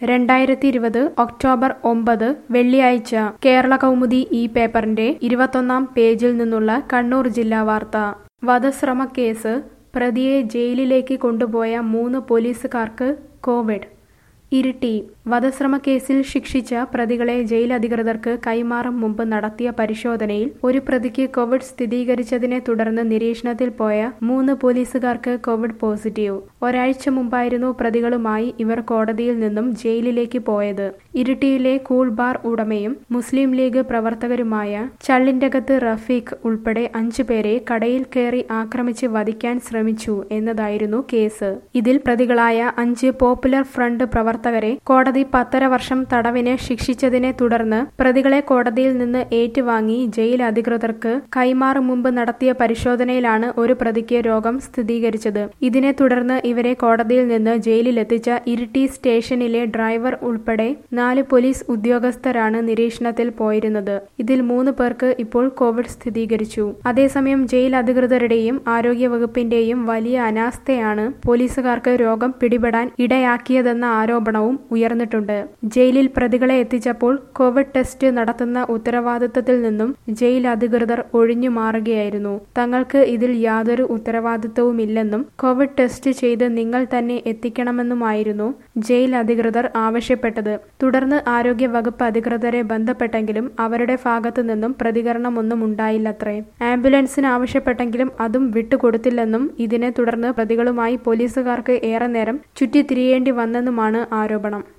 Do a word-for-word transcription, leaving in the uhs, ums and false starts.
രണ്ടായിരത്തി ഇരുപത് ഒക്ടോബർ ഒമ്പത് വെള്ളിയാഴ്ച കേരള കൗമുദി ഈ പേപ്പറിന്റെ ഇരുപത്തൊന്നാം പേജിൽ നിന്നുള്ള കണ്ണൂർ ജില്ലാ വാർത്ത. വധശ്രമ കേസ് പ്രതിയെ ജയിലിലേക്ക് കൊണ്ടുപോയ മൂന്ന് പോലീസുകാർക്ക് കോവിഡ്. ഇരിട്ടി വധശ്രമ കേസിൽ ശിക്ഷിച്ച പ്രതികളെ ജയിൽ അധികൃതർക്ക് കൈമാറും മുമ്പ് നടത്തിയ പരിശോധനയിൽ ഒരു പ്രതിക്ക് കോവിഡ് സ്ഥിരീകരിച്ചതിനെ തുടർന്ന് നിരീക്ഷണത്തിൽ പോയ മൂന്ന് പോലീസുകാർക്ക് കോവിഡ് പോസിറ്റീവ്. ഒരാഴ്ച മുമ്പായിരുന്നു പ്രതികളുമായി ഇവർ കോടതിയിൽ നിന്നും ജയിലിലേക്ക് പോയത്. ഇരിട്ടിയിലെ കൂൾ ബാർ ഉടമയും മുസ്ലിം ലീഗ് പ്രവർത്തകരുമായ ചള്ളിന്റകത്ത് റഫീഖ് ഉൾപ്പെടെ അഞ്ചു പേരെ കടയിൽ കയറി ആക്രമിച്ച് വധിക്കാൻ ശ്രമിച്ചു എന്നതായിരുന്നു കേസ്. ഇതിൽ പ്രതികളായ അഞ്ച് പോപ്പുലർ ഫ്രണ്ട് പ്രവർത്തകരെ കോടതി പത്തര വർഷം തടവിന് ശിക്ഷിച്ചതിനെ തുടർന്ന് പ്രതികളെ കോടതിയിൽ നിന്ന് ഏറ്റുവാങ്ങി ജയിൽ അധികൃതർക്ക് കൈമാറും മുമ്പ് നടത്തിയ പരിശോധനയിലാണ് ഒരു പ്രതിക്ക് രോഗം സ്ഥിരീകരിച്ചത്. ഇതിനെ തുടർന്ന് ഇവരെ കോടതിയിൽ നിന്ന് ജയിലിലെത്തിച്ച ഇരിട്ടി സ്റ്റേഷനിലെ ഡ്രൈവർ ഉൾപ്പെടെ നാല് പോലീസ് ഉദ്യോഗസ്ഥരാണ് നിരീക്ഷണത്തിൽ പോയിരുന്നത്. ഇതിൽ മൂന്ന് പേർക്ക് ഇപ്പോൾ കോവിഡ് സ്ഥിരീകരിച്ചു. അതേസമയം ജയിൽ അധികൃതരുടെയും ആരോഗ്യവകുപ്പിന്റെയും വലിയ അനാസ്ഥയാണ് പോലീസുകാർക്ക് രോഗം പിടിപെടാൻ ഇടയാക്കിയതെന്ന ആരോപണവും ഉയർന്നിട്ടുണ്ട്. ജയിലിൽ പ്രതികളെ എത്തിച്ചപ്പോൾ കോവിഡ് ടെസ്റ്റ് നടത്തുന്ന ഉത്തരവാദിത്തത്തിൽ നിന്നും ജയിൽ അധികൃതർ ഒഴിഞ്ഞു മാറുകയായിരുന്നു. തങ്ങൾക്ക് ഇതിൽ യാതൊരു ഉത്തരവാദിത്തവുമില്ലെന്നും കോവിഡ് ടെസ്റ്റ് ചെയ്ത് നിങ്ങൾ തന്നെ എത്തിക്കണമെന്നുമായിരുന്നു ജയിൽ അധികൃതർ ആവശ്യപ്പെട്ടത്. തുടർന്ന് ആരോഗ്യ വകുപ്പ് അധികൃതരെ ബന്ധപ്പെട്ടെങ്കിലും അവരുടെ ഭാഗത്തു നിന്നും പ്രതികരണമൊന്നും ഉണ്ടായില്ലത്രേ. ആംബുലൻസിന് ആവശ്യപ്പെട്ടെങ്കിലും അതും വിട്ടുകൊടുത്തില്ലെന്നും ഇതിനെ തുടർന്ന് പ്രതികളുമായി പോലീസുകാർക്ക് ഏറെ നേരം ചുറ്റിത്തിരിയേണ്ടി വന്നെന്നുമാണ് ആരോപണം.